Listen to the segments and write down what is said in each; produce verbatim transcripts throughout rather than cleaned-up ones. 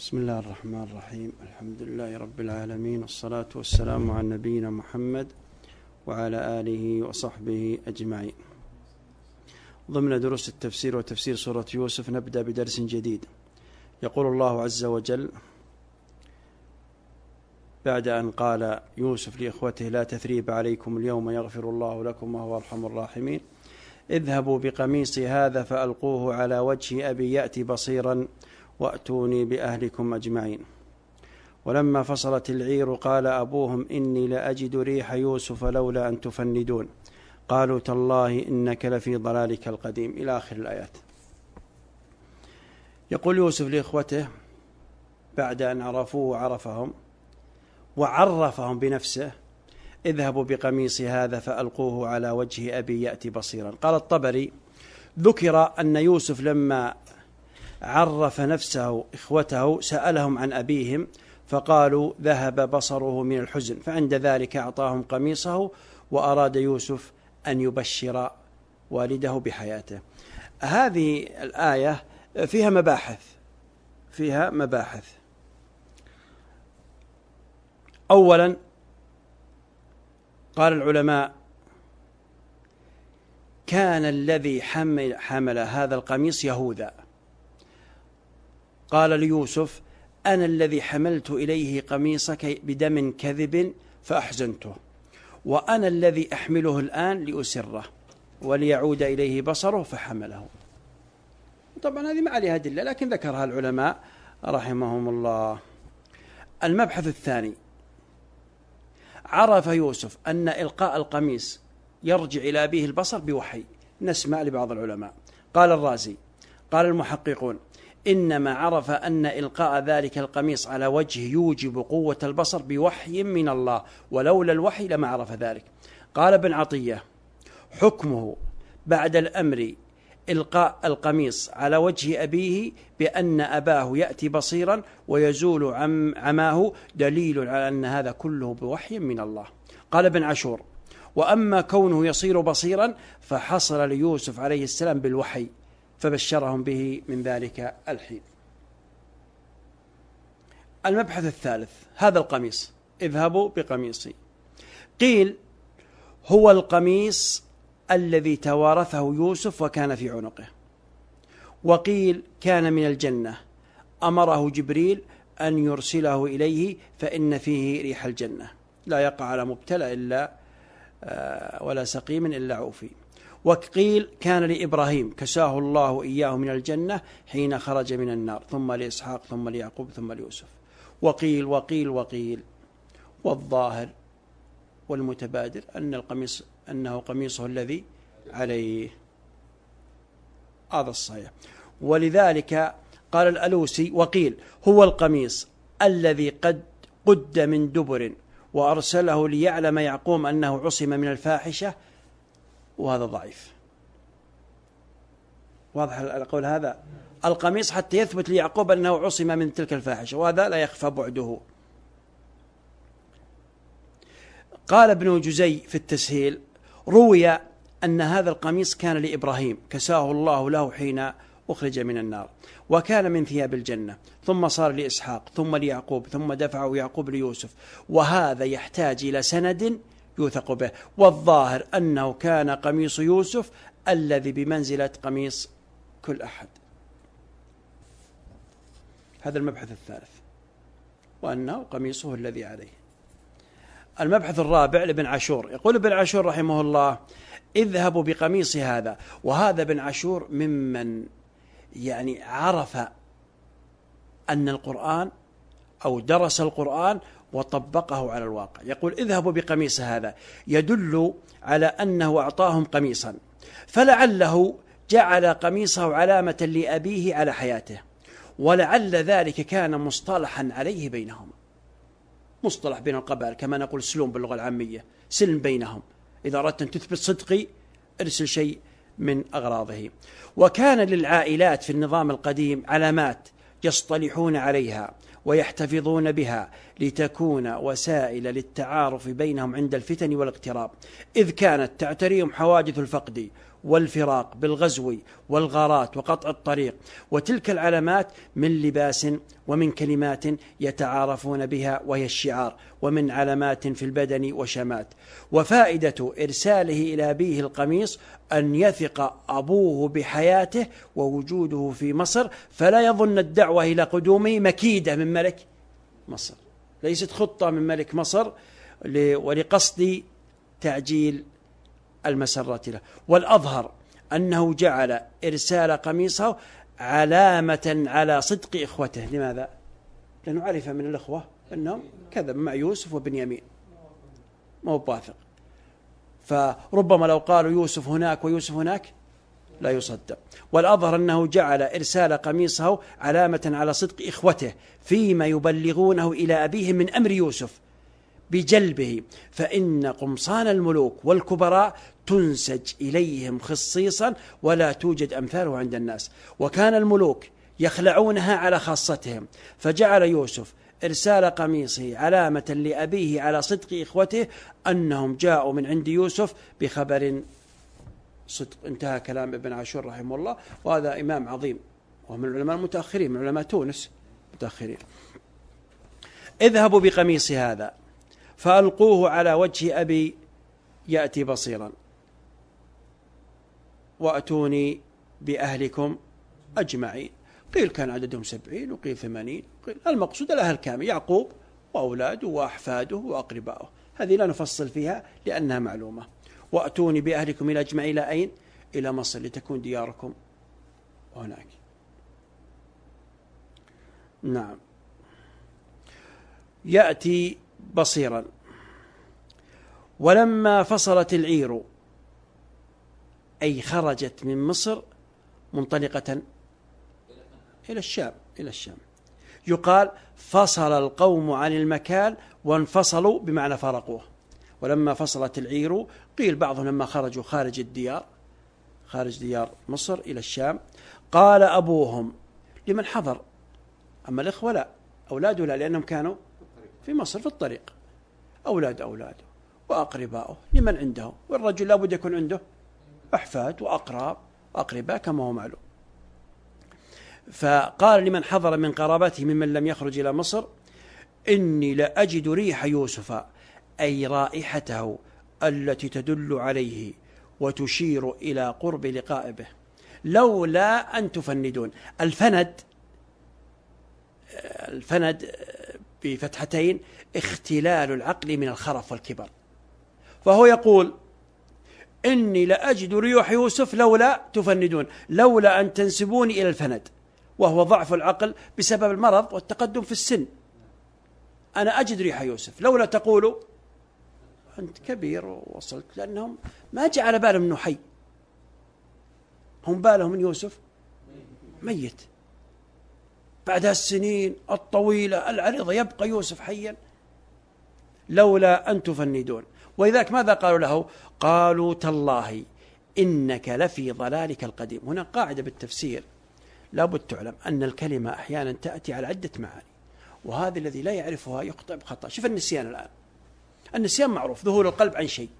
بسم الله الرحمن الرحيم. الحمد لله رب العالمين، والصلاة والسلام على نبينا محمد وعلى آله وصحبه أجمعين. ضمن دروس التفسير وتفسير سورة يوسف نبدأ بدرس جديد. يقول الله عز وجل بعد أن قال يوسف لإخوته: لا تثريب عليكم اليوم يغفر الله لكم وهو أرحم الراحمين، اذهبوا بقميصي هذا فألقوه على وجه أبي يأتي بصيرا وأتوني بأهلكم أجمعين. ولما فصلت العير قال أبوهم: إني لأجد ريح يوسف لولا أن تفندون، قالوا تالله إنك لفي ضلالك القديم، إلى آخر الآيات. يقول يوسف لإخوته بعد أن عرفوه وعرفهم وعرفهم بنفسه: اذهبوا بقميصي هذا فألقوه على وجه أبي يأتي بصيرا. قال الطبري: ذكر أن يوسف لما عرف نفسه إخوته سألهم عن أبيهم فقالوا ذهب بصره من الحزن، فعند ذلك أعطاهم قميصه وأراد يوسف أن يبشر والده بحياته. هذه الآية فيها مباحث فيها مباحث أولا، قال العلماء: كان الذي حمل, حمل هذا القميص يهوذا، قال ليوسف: أنا الذي حملت إليه قميصك بدم كذب فأحزنته، وأنا الذي أحمله الآن لأسره وليعود إليه بصره فحمله. طبعا هذه ما عليها أدلة، لكن ذكرها العلماء رحمهم الله. المبحث الثاني: عرف يوسف أن إلقاء القميص يرجع إلى أبيه البصر بوحي. نسمع لبعض العلماء. قال الرازي: قال المحققون: إنما عرف أن إلقاء ذلك القميص على وجه يوجب قوة البصر بوحي من الله، ولولا الوحي لما عرف ذلك. قال ابن عطية: حكمه بعد الأمر إلقاء القميص على وجه أبيه بأن أباه يأتي بصيرا ويزول عم عماه دليل على أن هذا كله بوحي من الله. قال ابن عاشور: وأما كونه يصير بصيرا فحصل ليوسف عليه السلام بالوحي فبشرهم به من ذلك الحين. المبحث الثالث: هذا القميص، اذهبوا بقميصي، قيل هو القميص الذي توارثه يوسف وكان في عنقه، وقيل كان من الجنة، أمره جبريل أن يرسله إليه فإن فيه ريح الجنة، لا يقع على مبتلى إلا ولا سقيم إلا عوفي. وقيل كان لإبراهيم كساه الله إياه من الجنة حين خرج من النار، ثم لإسحاق ثم ليعقوب ثم ليوسف. وقيل وقيل وقيل والظاهر والمتبادر أن القميص أنه قميصه الذي عليه، هذا الصحيح. ولذلك قال الألوسي: وقيل هو القميص الذي قد قد من دبر وأرسله ليعلم يعقوب أنه عصم من الفاحشة، وهذا ضعيف. واضح القول هذا؟ القميص حتى يثبت ليعقوب أنه عصم من تلك الفاحشة، وهذا لا يخفى بعده. قال ابن جزي في التسهيل: روي أن هذا القميص كان لإبراهيم كساه الله له حين أخرج من النار، وكان من ثياب الجنة، ثم صار لإسحاق ثم ليعقوب ثم دفعه يعقوب ليوسف، وهذا يحتاج إلى سند يوثق به. والظاهر أنه كان قميص يوسف الذي بمنزلة قميص كل أحد. هذا المبحث الثالث، وأنه قميصه الذي عليه. المبحث الرابع لابن عاشور، يقول ابن عاشور رحمه الله: اذهبوا بقميص هذا. وهذا ابن عاشور ممن يعني عرف أن القرآن أو درس القرآن وطبقه على الواقع. يقول: اذهبوا بقميص هذا، يدل على أنه أعطاهم قميصا، فلعله جعل قميصه علامة لأبيه على حياته، ولعل ذلك كان مصطلحا عليه بينهم، مصطلح بين القبائل، كما نقول سلوم باللغة العامية، سلم بينهم، إذا أردت أن تثبت صدقي ارسل شيء من أغراضه. وكان للعائلات في النظام القديم علامات يصطلحون عليها ويحتفظون بها لتكون وسائل للتعارف بينهم عند الفتن والاقتراب، إذ كانت تعتريهم حوادث الفقد والفراق بالغزو والغارات وقطع الطريق، وتلك العلامات من لباس ومن كلمات يتعارفون بها وهي الشعار، ومن علامات في البدن وشمات. وفائدة إرساله إلى أبيه القميص أن يثق أبوه بحياته ووجوده في مصر، فلا يظن الدعوة إلى قدومه مكيدة من ملك مصر، ليست خطة من ملك مصر ولقصد تعجيل المسرة له. والأظهر أنه جعل إرسال قميصه علامة على صدق إخوته. لماذا؟ لأنه عرف من الأخوة أنهم كذب مع يوسف وبنيامين، ما هو باثق، فربما لو قالوا يوسف هناك ويوسف هناك لا يصدق. والأظهر أنه جعل إرسال قميصه علامة على صدق إخوته فيما يبلغونه إلى أبيه من أمر يوسف بجلبه، فإن قمصان الملوك والكبراء تنسج إليهم خصيصا ولا توجد أمثاله عند الناس، وكان الملوك يخلعونها على خاصتهم، فجعل يوسف إرسال قميصه علامة لأبيه على صدق إخوته أنهم جاءوا من عند يوسف بخبر صدق. انتهى كلام ابن عاشور رحمه الله، وهذا إمام عظيم ومن العلماء المتأخرين، من علماء تونس متأخرين. اذهبوا بقميص هذا فألقوه على وجه أبي يأتي بصيرا وأتوني بأهلكم أجمعين. قيل كان عددهم سبعين وقيل ثمانين، قيل المقصود الأهل كامل، يعقوب وأولاده وأحفاده وأقربائه، هذه لا نفصل فيها لأنها معلومة. وأتوني بأهلكم إلى أجمعين إلى أين؟ إلى مصر لتكون دياركم هناك. نعم. يأتي بصيرا. ولما فصلت العير أي خرجت من مصر منطلقة إلى الشام إلى الشام يقال فصل القوم عن المكان وانفصلوا بمعنى فرقوه. ولما فصلت العير قيل بعضهم لما خرجوا خارج الديار، خارج ديار مصر إلى الشام. قال أبوهم لمن حضر، أما الإخوة لا، أولاده لا، لأنهم كانوا في مصر في الطريق، أولاد أولاده وأقربائه لمن عنده، والرجل لابد يكون عنده أحفاد وأقراب وأقرباء كما هو معلوم. فقال لمن حضر من قرابته ممن لم يخرج إلى مصر إني لأجد ريح يوسف، أي رائحته التي تدل عليه وتشير إلى قرب لقاء به، لولا أن تفندون. الفند الفند بفتحتين اختلال العقل من الخرف والكبر، فهو يقول إني لأجد ريح يوسف لولا تفندون، لولا أن تنسبوني إلى الفند، وهو ضعف العقل بسبب المرض والتقدم في السن. أنا أجد ريح يوسف لولا تقولوا أنت كبير ووصلت، لأنهم ما جعل بالهم منه حي، هم بالهم من يوسف ميت بعد السنين الطويلة العريضة، يبقى يوسف حيا لولا أن تفندون. ولذلك ماذا قالوا له؟ قالوا تالله إنك لفي ضلالك القديم. هنا قاعدة بالتفسير لابد تعلم أن الكلمة أحيانا تأتي على عدة معاني، وهذا الذي لا يعرفها يخطئ بخطأ. شوف النسيان الآن، النسيان معروف ذهول القلب عن شيء.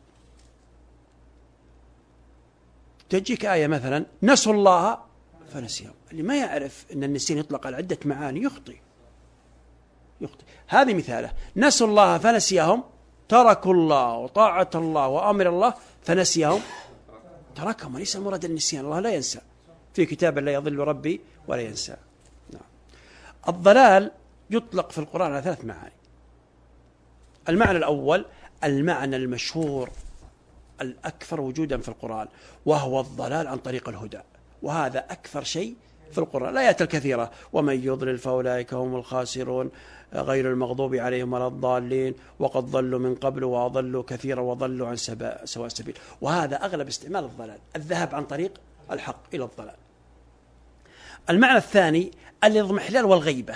تجيك آية مثلا نسوا الله فنسيهم، اللي ما يعرف أن النسيان يطلق على عدة معاني يخطئ يخطئ. هذه مثاله، نسوا الله فنسيهم، تركوا الله وطاعة الله وأمر الله فنسيهم تركهم، وليس المراد النسيان، الله لا ينسى، في كتاب لا يضل ربي ولا ينسى. نعم. الضلال يطلق في القرآن على ثلاث معاني. المعنى الأول المعنى المشهور الأكثر وجودا في القرآن، وهو الضلال عن طريق الهدى، وهذا أكثر شيء في القرآن، الآيات الكثيرة، ومن يضلل فأولئك هم الخاسرون غير المغضوب عليهم ولا الضالين وقد ضلوا من قبل وأضلوا كثيرا وضلوا عن سواء السبيل. وهذا أغلب استعمال الضلال، الذهاب عن طريق الحق إلى الضلال. المعنى الثاني الاضمحلال والغيبة.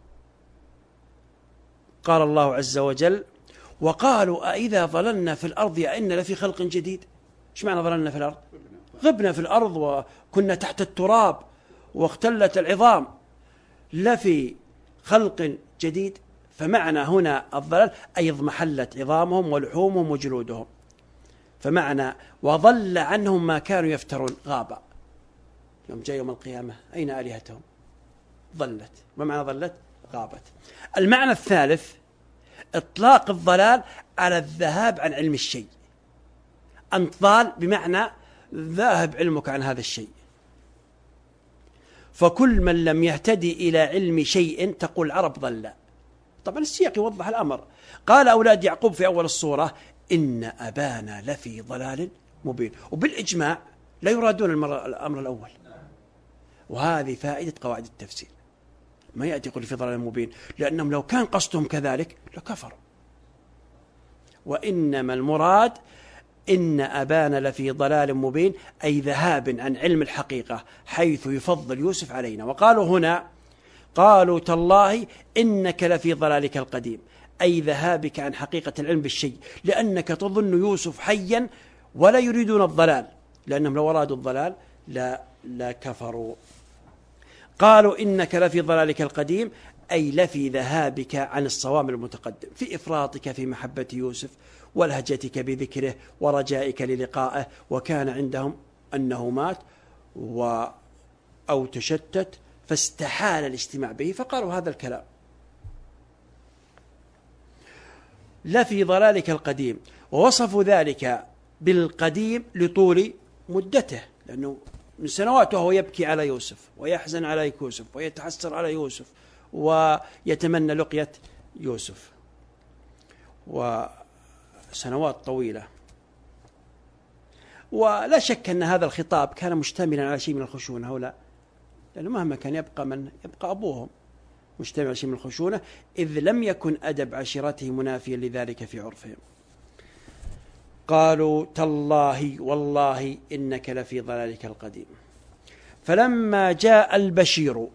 قال الله عز وجل وقالوا أئذا ضللنا في الأرض أئنا لفي خلق جديد. ايش معنى ضللنا في الأرض؟ غبنا في الأرض وكنا تحت التراب واختلت العظام، لفي خلق جديد. فمعنى هنا الضلال أي اضمحلت عظامهم ولحومهم وجلودهم. فمعنى وضل عنهم ما كانوا يفترون غاب. يوم جاء يوم القيامة أين آلهتهم؟ ضلت. ما معنى ضلت؟ غابت. المعنى الثالث إطلاق الضلال على الذهاب عن علم الشيء. أنت ضال بمعنى ذاهب علمك عن هذا الشيء. فكل من لم يهتدي إلى علم شيء تقول العرب ضل. طبعا السياق يوضح الأمر. قال أولاد يعقوب في أول الصورة إن أبانا لفي ضلال مبين، وبالإجماع لا يرادون الأمر الأول. وهذه فائدة قواعد التفسير. ما يأتي يقول في ضلال مبين، لأنهم لو كان قصدهم كذلك لكفروا. وإنما المراد إن أبانا لفي ضلال مبين، أي ذهاب عن علم الحقيقة حيث يفضل يوسف علينا. وقالوا هنا قالوا تالله إنك لفي ضلالك القديم، أي ذهابك عن حقيقة العلم بالشيء، لأنك تظن يوسف حيا ولا يريدون الضلال، لأنهم لو أرادوا الضلال لا, لا كفروا. قالوا إنك لفي ضلالك القديم، أي لفي ذهابك عن الصواب المتقدم، في إفراطك في محبة يوسف ولهجتك بذكره ورجائك للقائه، وكان عندهم أنه مات و أو تشتت فاستحال الاجتماع به، فقالوا هذا الكلام. لفي ضلالك القديم، ووصفوا ذلك بالقديم لطول مدته، لأنه من سنوات وهو يبكي على يوسف ويحزن على يوسف ويتحسر على يوسف ويتمنى لقية يوسف، وسنوات طويلة. ولا شك أن هذا الخطاب كان مشتملا على شيء من الخشونة هؤلاء، لأنه مهما كان يبقى من يبقى أبوهم مشتمل على شيء من الخشونة، إذ لم يكن أدب عشيرته منافيا لذلك في عرفهم. قالوا تالله والله إنك لفي ضلالك القديم. فلما جاء البشير،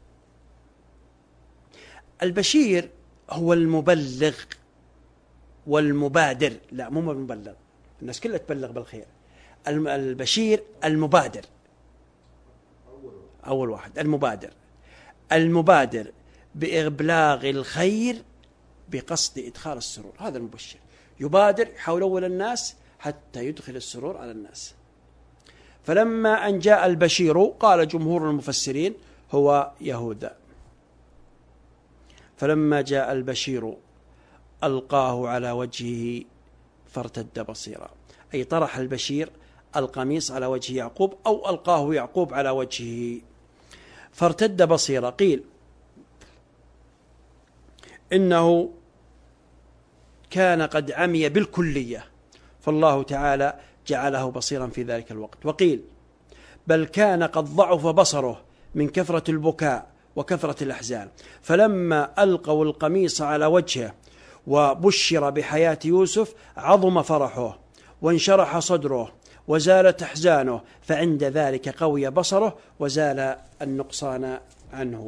البشير هو المبلغ والمبادر، لا مو المبلغ، الناس كلها تبلغ بالخير. البشير المبادر، أول واحد المبادر، المبادر بإبلاغ الخير بقصد إدخال السرور، هذا المبشر، يبادر يحاول أول الناس حتى يدخل السرور على الناس. فلما أن جاء البشير، قال جمهور المفسرين هو يهوذا، فلما جاء البشير ألقاه على وجهه فارتد بصيرا، أي طرح البشير القميص على وجه يعقوب، أو ألقاه يعقوب على وجهه فارتد بصيرا. قيل إنه كان قد عمي بالكلية، فالله تعالى جعله بصيرا في ذلك الوقت. وقيل بل كان قد ضعف بصره من كثرة البكاء وكثرة الأحزان، فلما ألقوا القميص على وجهه وبشر بحياة يوسف عظم فرحه وانشرح صدره وزالت أحزانه، فعند ذلك قوي بصره وزال النقصان عنه.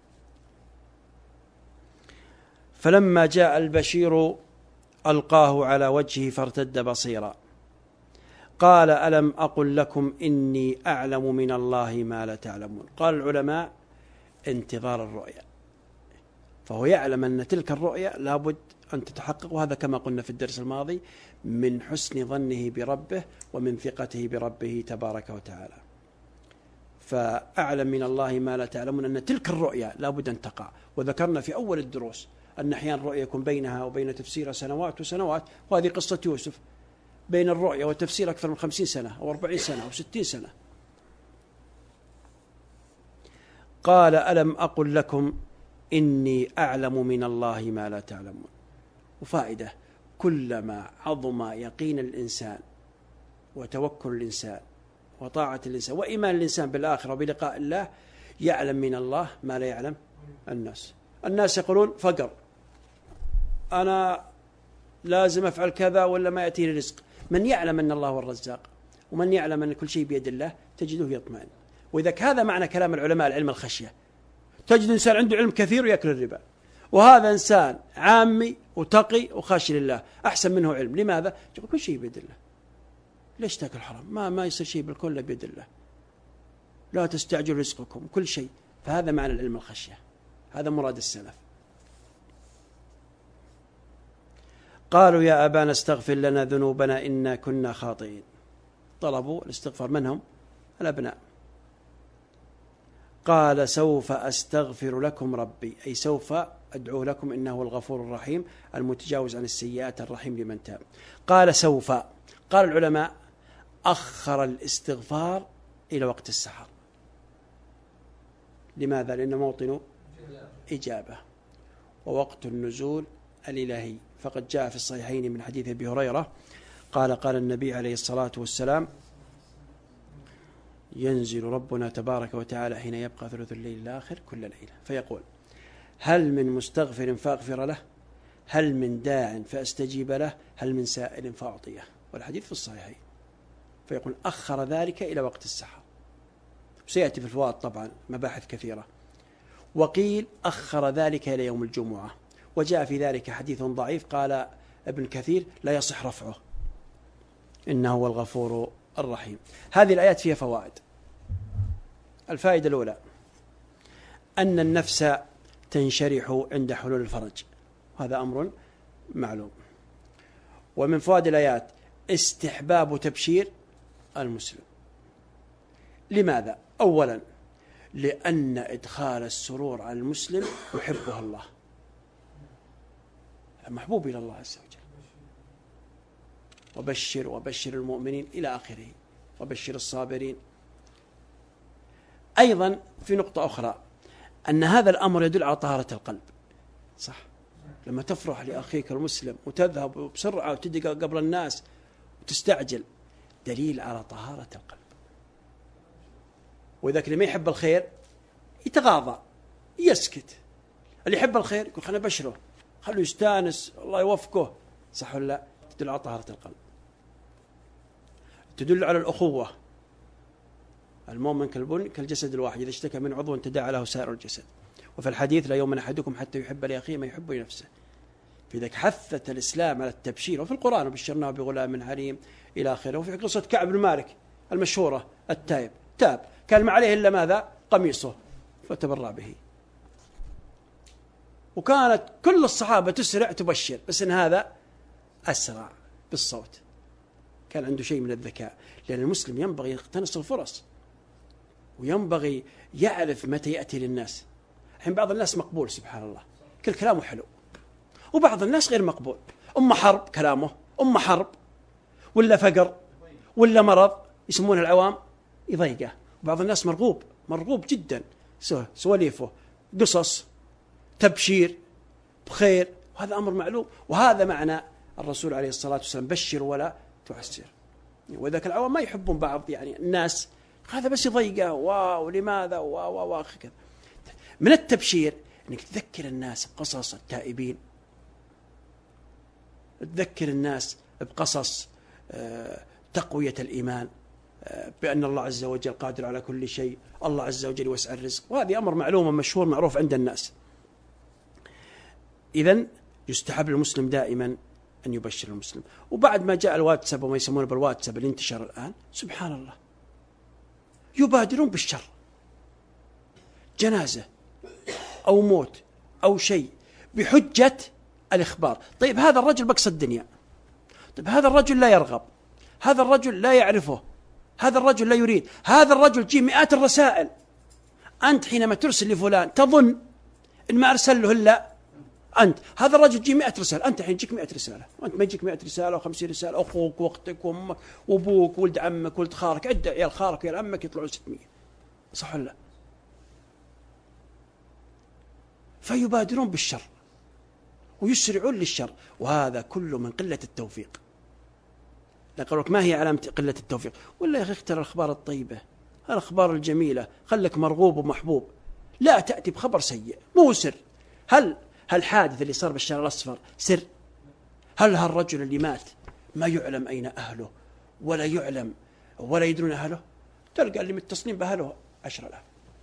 فلما جاء البشير ألقاه على وجهه فارتد بصيرا، قال ألم أقل لكم إني أعلم من الله ما لا تعلمون. قال العلماء انتظار الرؤيا، فهو يعلم أن تلك الرؤيا لابد أن تتحقق، وهذا كما قلنا في الدرس الماضي من حسن ظنه بربه ومن ثقته بربه تبارك وتعالى. فأعلم من الله ما لا تعلمون، أن تلك الرؤيا لابد أن تقع. وذكرنا في أول الدروس أن أحيانا الرؤيا يكون بينها وبين تفسيرها سنوات وسنوات، وهذه قصة يوسف بين الرؤيا والتفسير أكثر من خمسين سنة أو أربعين سنة أو ستين سنة. قال ألم أقل لكم إني أعلم من الله ما لا تعلمون. وفائدة، كلما عظم يقين الإنسان وتوكل الإنسان وطاعة الإنسان وإيمان الإنسان بالآخرة وبلقاء الله، يعلم من الله ما لا يعلم الناس. الناس يقولون فقر، أنا لازم أفعل كذا ولا ما يأتيني رزق. من يعلم أن الله هو الرزاق ومن يعلم أن كل شيء بيد الله تجده يطمئن. وإذا هذا معنى كلام العلماء العلم الخشية. تجد إنسان عنده علم كثير ويأكل الربا، وهذا إنسان عامي وتقي وخاشي لله أحسن منه علم. لماذا؟ يقول كل شيء بيد الله، ليش تأكل حرام؟ ما ما يصير شيء بالكل بيد الله، لا تستعجل رزقكم كل شيء. فهذا معنى العلم الخشية، هذا مراد السلف. قالوا يا أبانا استغفر لنا ذنوبنا إنا كنا خاطئين. طلبوا الاستغفار، من هم؟ الأبناء. قال سوف أستغفر لكم ربي، أي سوف أدعو لكم إنه هو الغفور الرحيم المتجاوز عن السيئات الرحيم لمن تاب. قال سوف. قال العلماء أخر الاستغفار إلى وقت السحر. لماذا؟ لأن موطن إجابة ووقت النزول الإلهي. فقد جاء في الصحيحين من حديث أبي هريرة قال قال النبي عليه الصلاة والسلام ينزل ربنا تبارك وتعالى حين يبقى ثلث الليل الآخر كل ليلة فيقول هل من مستغفر فأغفر له، هل من داع فأستجيب له، هل من سائل فأعطيه. والحديث في الصحيحين. فيقول أخر ذلك إلى وقت السحر. سيأتي في الفوائد طبعا مباحث كثيرة. وقيل أخر ذلك إلى يوم الجمعة، وجاء في ذلك حديث ضعيف قال ابن كثير لا يصح رفعه، إنه هو الغفور الرحيم. هذه الآيات فيها فوائد. الفائدة الأولى أن النفس تنشرح عند حلول الفرج، هذا أمر معلوم. ومن فوائد الآيات استحباب تبشير المسلم. لماذا؟ أولا لأن إدخال السرور على المسلم يحبه الله، محبوب إلى الله عز وجل. وبشر وبشر المؤمنين إلى آخره، وبشر الصابرين. أيضا في نقطة أخرى أن هذا الأمر يدل على طهارة القلب. صح، لما تفرح لأخيك المسلم وتذهب بسرعة وتدق قبل الناس وتستعجل، دليل على طهارة القلب. وإذا اللي ما يحب الخير يتغاضى يسكت، اللي يحب الخير يقول خلنا بشره، خلوا يستانس، الله يوفقه. صح ولا لا؟ تدل على طهارة القلب، تدل على الأخوة. المؤمن كالبن كالجسد الواحد، إذا اشتكى من عضو تداعى له سائر الجسد. وفي الحديث لا يؤمن أحدكم حتى يحب لأخيه ما يحب لنفسه. في ذلك حثت الإسلام على التبشير، وفي القرآن وبشرناه بغلام حليم إلى آخره. وفي قصة كعب بن مالك المشهورة التائب، تاب كان ما عليه إلا ماذا؟ قميصه، فتبرع به. وكانت كل الصحابة تسرع تبشر، بس إن هذا أسرع بالصوت، كان عنده شيء من الذكاء. لأن المسلم ينبغي يقتنص الفرص، وينبغي يعرف متى يأتي للناس. الحين بعض الناس مقبول سبحان الله، كل كلامه حلو، وبعض الناس غير مقبول. أم حرب كلامه، أم حرب ولا فقر ولا مرض يسمونه العوام يضيقه. وبعض الناس مرغوب مرغوب جدا، سواليفه قصص تبشير بخير، وهذا أمر معلوم. وهذا معنى الرسول عليه الصلاة والسلام بشر ولا تعسر. وإذا كان العوام ما يحبون بعض، يعني الناس هذا بس يضيقه، واو لماذا واو واو كذا. من التبشير أنك تذكر الناس بقصص التائبين، تذكر الناس بقصص تقوية الإيمان، بأن الله عز وجل قادر على كل شيء، الله عز وجل يوسع الرزق. وهذه أمر معلوم ومشهور معروف عند الناس. إذن يستحب للمسلم دائما أن يبشر المسلم. وبعد ما جاء الواتساب وما يسمونه بالواتساب اللي انتشر الآن، سبحان الله يبادرون بالشر، جنازة أو موت أو شيء بحجة الإخبار. طيب هذا الرجل بقص الدنيا، طيب هذا الرجل لا يرغب، هذا الرجل لا يعرفه، هذا الرجل لا يريد، هذا الرجل جي مئات الرسائل. أنت حينما ترسل لفلان تظن إن ما أرسل له إلا أنت. هذا الرجل جي مئة رسالة، أنت حين يجيك مئة رسالة، وأنت ما يجيك مئة رسالة وخمسين رسالة. أخوك وأختك وأمك وأبوك ولد عمك ولد خالك، عدة عيال خالك وعيال عمك يطلعون ستمية. صح ولا لا؟ فيبادرون بالشر ويسرعون للشر، وهذا كله من قلة التوفيق. لك ما هي علامة قلة التوفيق؟ ولا يا أخي اختر الأخبار الطيبة، الأخبار الجميلة، خلك مرغوب ومحبوب، لا تأتي بخبر سيء. مو سر. هل هالحادث اللي صار بالشارع الأصفر سر؟ هل هالرجل اللي مات ما يعلم أين أهله ولا يعلم ولا يدرون أهله؟ تلقى اللي متصلين بأهله عشر آلاف.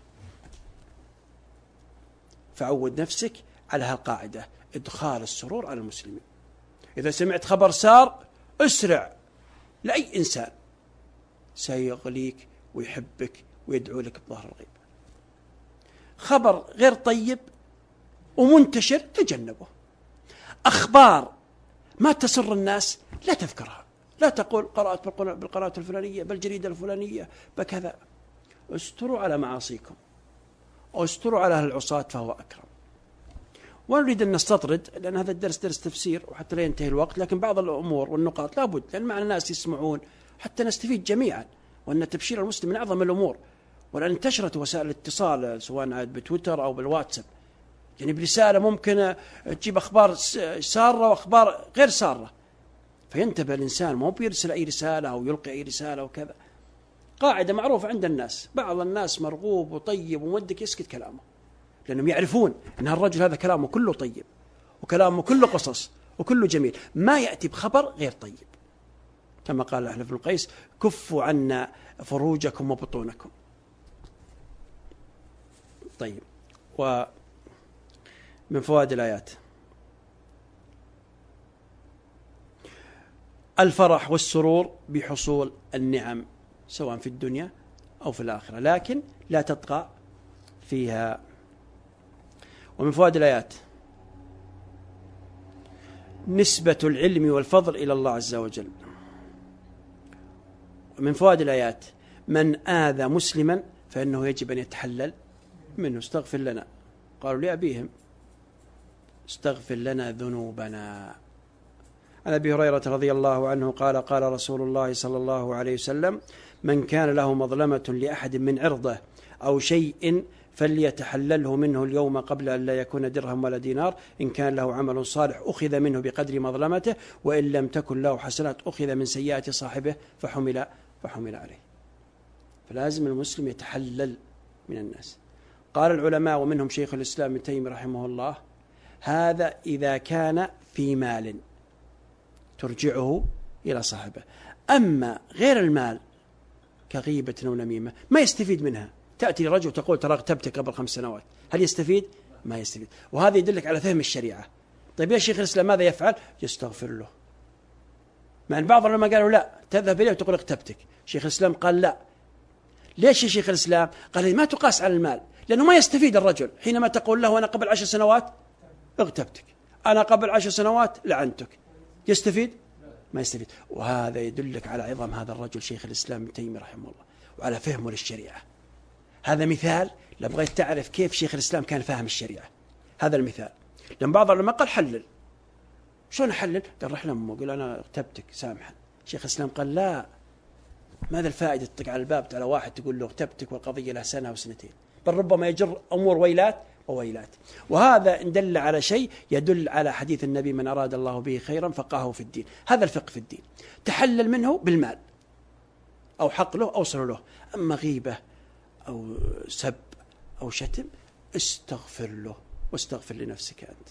فعود نفسك على هالقاعدة، إدخال السرور على المسلمين. إذا سمعت خبر سار اسرع لأي إنسان سيغليك ويحبك ويدعو لك بظهر الغيب. خبر غير طيب ومنتشر تجنبه. أخبار ما تسر الناس لا تذكرها، لا تقول قرأت بالقراءة الفلانية بالجريدة الفلانية بكذا. استروا على معاصيكم واستروا على أهل العصاة فهو أكرم. ونريد أن نستطرد لأن هذا الدرس درس تفسير وحتى لا ينتهي الوقت، لكن بعض الأمور والنقاط لابد، لأن مع الناس يسمعون حتى نستفيد جميعا، وأن تبشير المسلم من أعظم الأمور. ولأن انتشرت وسائل الاتصال سواء بتويتر أو بالواتساب، يعني برسالة ممكن تجيب أخبار سارة وأخبار غير سارة، فينتبه الإنسان، ما هو بيرسل أي رسالة أو يلقي أي رسالة وكذا. قاعدة معروفة عند الناس، بعض الناس مرغوب وطيب ومودك يسكت كلامه، لأنهم يعرفون أن الرجل هذا كلامه كله طيب وكلامه كله قصص وكله جميل، ما يأتي بخبر غير طيب، كما قال أحلف بن قيس: كفوا عنا فروجكم وبطونكم. طيب، ومن فوائد الآيات الفرح والسرور بحصول النعم سواء في الدنيا أو في الآخرة، لكن لا تطغى فيها. ومن فوائد الآيات نسبة العلم والفضل إلى الله عز وجل. ومن فوائد الآيات من آذى مسلما فإنه يجب أن يتحلل منه. استغفر لنا، قالوا لأبيهم استغفر لنا ذنوبنا. عن أبي هريرة رضي الله عنه قال: قال رسول الله صلى الله عليه وسلم: من كان له مظلمة لأحد من عرضه أو شيء فليتحلله منه اليوم قبل أن لا يكون درهم ولا دينار. إن كان له عمل صالح أخذ منه بقدر مظلمته، وإن لم تكن له حسنات أخذ من سيئات صاحبه فحمل فحمل عليه. فلازم المسلم يتحلل من الناس. قال العلماء ومنهم شيخ الإسلام ابن تيمية رحمه الله: هذا إذا كان في مال ترجعه إلى صاحبه. أما غير المال كغيبة أو نميمة ما يستفيد منها. تأتي رجل تقول ترى اغتبتك قبل خمس سنوات، هل يستفيد؟ ما يستفيد. وهذا يدلك على فهم الشريعة. طيب يا شيخ الإسلام ماذا يفعل؟ يستغفر له. مع أن بعض العلماء قالوا لا، تذهب إليه وتقول اغتبتك. شيخ الإسلام قال لا. ليش يا شيخ الإسلام؟ قال ما تقاس على المال، لأنه ما يستفيد الرجل حينما تقول له أنا قبل عشر سنوات اغتبتك، أنا قبل عشر سنوات لعنتك. يستفيد؟ ما يستفيد. وهذا يدلك على عظم هذا الرجل شيخ الإسلام ابن تيمية رحمه الله وعلى فهمه للشريعة. هذا مثال لو بغيت تعرف كيف شيخ الإسلام كان فاهم الشريعة. هذا المثال. لأن بعض العلماء قال حلل. شلون أحلل؟ قال رح لأمه قل أنا اغتبتك سامحا. شيخ الإسلام قال لا، ماذا الفائدة تطق على الباب على واحد تقول له اغتبتك والقضية له سنة وسنتين، بل ربما يجر أمور ويلات وويلات. وهذا إن دل على شيء يدل على حديث النبي: من أراد الله به خيرا فقهه في الدين. هذا الفقه في الدين. تحلل منه بالمال أو حق له أوصل له. أما غيبة أو سب أو شتم استغفر له واستغفر لنفسك أنت.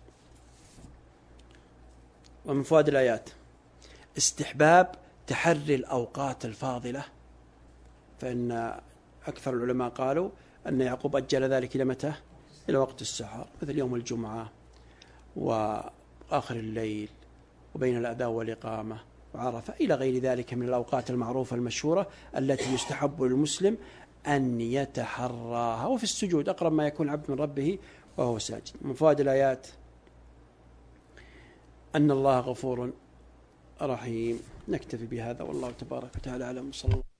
ومن فوائد الآيات استحباب تحري الأوقات الفاضلة، فإن أكثر العلماء قالوا أن يعقوب أجل ذلك إلى متى؟ إلى وقت السحر، مثل يوم الجمعة وآخر الليل وبين الأذان والإقامة وعرفة إلى غير ذلك من الأوقات المعروفة المشهورة التي يستحب للمسلم أن يتحراها. وفي السجود أقرب ما يكون عبد من ربه وهو ساجد. من فوائد الآيات أن الله غفور رحيم. نكتفي بهذا والله تبارك وتعالى أعلم. صلى الله